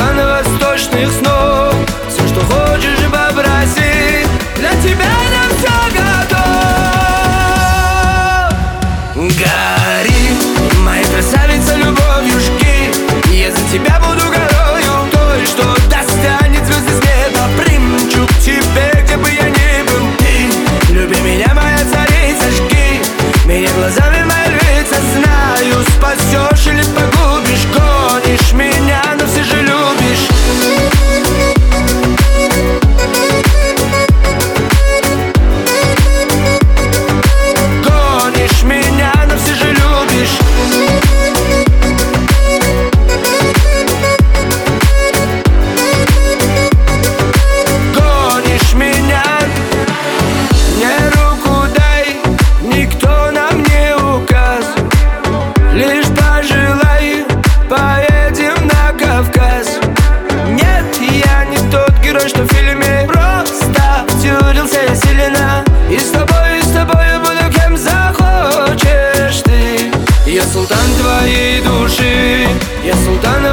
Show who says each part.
Speaker 1: султан восточных снов. Все, что хочешь, попроси, для тебя на все готов. Гори, моя красавица, любовью жги. Я за тебя буду горою той, что достанет звезды с неба. Примчу к тебе, где бы я ни был. Ты, люби меня, моя царица, жги меня глазами, мои лица. Знаю, спасешь или погубишь. Гонишь меня, но все же любишь. Гонишь меня, но все же любишь. Гонишь меня. Мне руку дай, никто нам не указ. Лишь пожелай, поедем на Кавказ. Нет, я не тот герой, что в фильме. Просто втюрился я сильно. И с тобой буду кем захочешь ты. Я султан твоей души, я султан